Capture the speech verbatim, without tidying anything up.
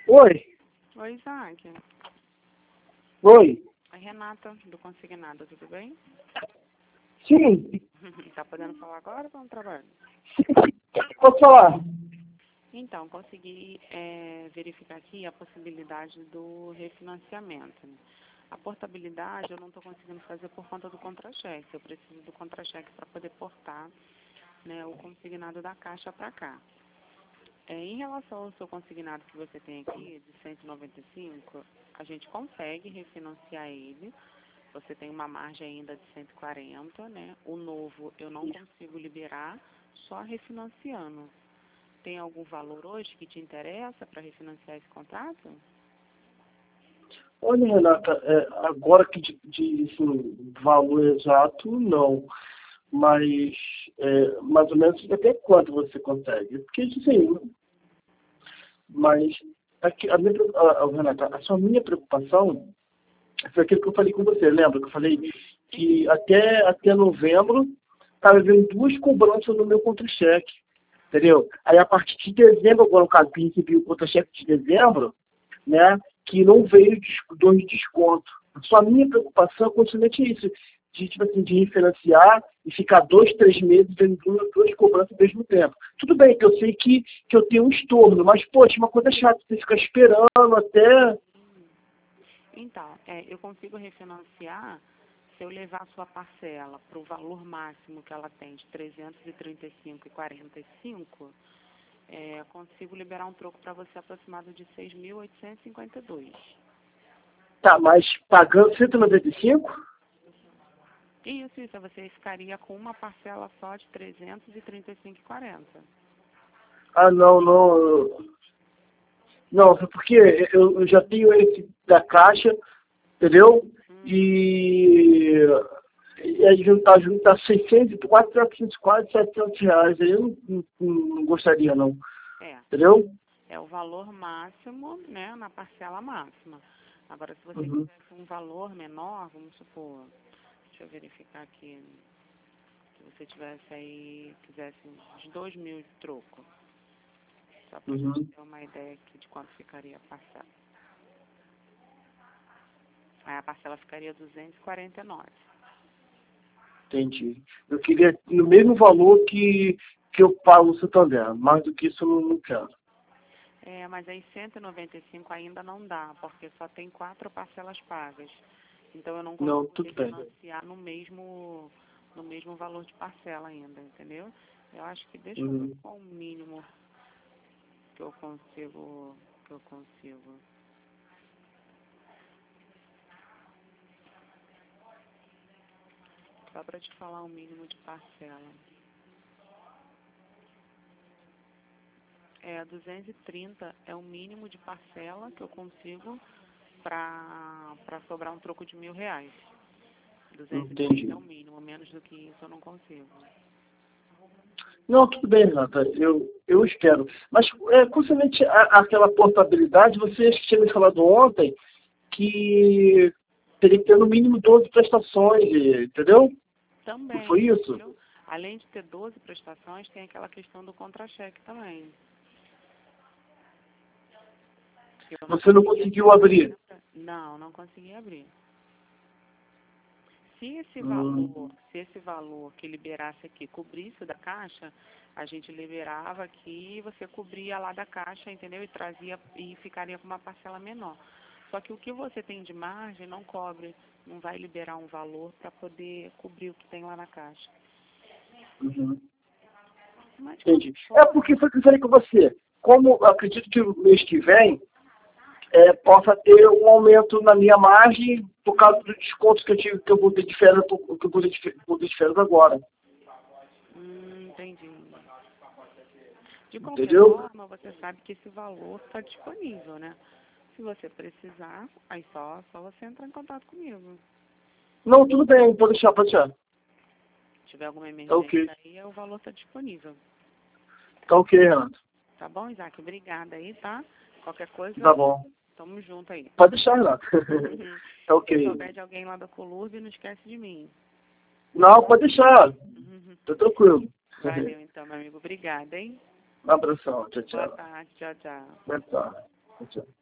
Oi, Oi, Isaac. oi, A Renata, do Consignado, tudo bem? sim, Tá podendo falar agora ou tá no trabalho? posso falar? Então, consegui é, verificar aqui a possibilidade do refinanciamento, né? A portabilidade eu não estou conseguindo fazer por conta do contra-cheque. Eu preciso do contra-cheque para poder portar, né, o consignado da Caixa para cá. É, em relação ao seu consignado que você tem aqui, de cento e noventa e cinco, a gente consegue refinanciar ele. Você tem uma margem ainda de cento e quarenta, né? O novo eu não consigo liberar, só refinanciando. Tem algum valor hoje que te interessa para refinanciar esse contrato? Olha, Renata, é, agora que de, de assim, valor exato, não. Mas é, mais ou menos até quanto você consegue? Porque, assim, mas aqui, a minha, pre- a, a, Renata, a sua minha preocupação foi aquilo que eu falei com você, lembra? Que eu falei que até, até novembro estava havendo duas cobranças no meu contra-cheque, entendeu? Aí a partir de dezembro, agora no caso que recebi o contra-cheque de dezembro, né, que não veio dois de desconto. Só a minha preocupação é continuamente isso, de, tipo assim, de refinanciar e ficar dois, três meses vendo duas, duas cobranças ao mesmo tempo. Tudo bem que eu sei que, que eu tenho um estorno, mas, poxa, uma coisa chata, você ficar esperando até... Então, é, eu consigo refinanciar se eu levar a sua parcela para o valor máximo que ela tem de trezentos e trinta e cinco reais e quarenta e cinco centavos, é, consigo liberar um troco para você aproximado de seis mil oitocentos e cinquenta e dois reais. Tá, mas pagando cento e noventa e cinco? Isso, isso, você ficaria com uma parcela só de trezentos e trinta e cinco reais e quarenta centavos. Ah, não, não. eu- Não, é porque eu, eu já tenho esse da Caixa, entendeu? Hum, E, e aí juntar, juntar seiscentos, quatrocentos, quase setecentos reais. Aí eu não, não, não gostaria, não. é, Entendeu? é o valor máximo, né, na parcela máxima. Agora, se você Uhum. quisesse um valor menor, vamos supor, deixa eu verificar aqui, se você tivesse aí, quisesse uns dois mil de troco, só para a gente Uhum. ter uma ideia aqui de quanto ficaria a parcela. Aí a parcela ficaria duzentos e quarenta e nove. Entendi. Eu queria no mesmo valor que, que eu pago no Santander. Mais do que isso eu não, não quero. É, mas aí cento e noventa e cinco ainda não dá, porque só tem quatro parcelas pagas. Então eu não Não, consigo tudo bem. refinanciar no mesmo, no mesmo valor de parcela ainda, entendeu? Eu acho que deixa eu ver Uhum. qual o mínimo que eu consigo, que eu consigo. Só para te falar o mínimo de parcela. É, duzentos e trinta é o mínimo de parcela que eu consigo para para sobrar um troco de mil reais. duzentos e trinta é Entendi. o mínimo, menos do que isso eu não consigo. Não, tudo bem, Renata. Eu, eu espero. Mas, é, concernente à- àquela portabilidade, você acho que tinha me falado ontem que teria que ter no mínimo doze prestações, entendeu? Não foi Também, isso? viu? Além de ter doze prestações, tem aquela questão do contra-cheque também. Que eu não Você não consegui conseguiu abrir. Não, não consegui abrir. Se esse Hum, valor, se esse valor que liberasse aqui cobrisse o da caixa, a gente liberava aqui e você cobria lá da caixa, entendeu? E trazia e ficaria com uma parcela menor. Só que o que você tem de margem não cobre, não vai liberar um valor para poder cobrir o que tem lá na caixa. uhum. Mas de qualquer Entendi. É forma, porque foi o que eu falei com você. Como eu acredito que o mês que vem é, possa ter um aumento na minha margem por causa do desconto que eu tive, que eu botei de férias, que eu botei de fe- botei de férias agora. hum, entendi. De qualquer Entendeu? forma, você sabe que esse valor está disponível, né? Se você precisar, aí só, só você entrar em contato comigo. Não, tudo bem, pode deixar, pode deixar. Se tiver alguma Tá ok. emergência aí, o valor está disponível. Tá ok, Renato. Tá bom, Isaac? Obrigada aí, tá? Qualquer coisa, Tá bom. tamo junto aí. Pode deixar, Renato. Tá Se ok. souber de alguém lá da Colurb, não esquece de mim. Não, pode deixar. Tá tranquilo. Valeu então, meu amigo. Obrigada, hein? Um abração. Tchau, Boa tchau. tarde. Tchau, tchau. Boa tarde. Tchau, tchau.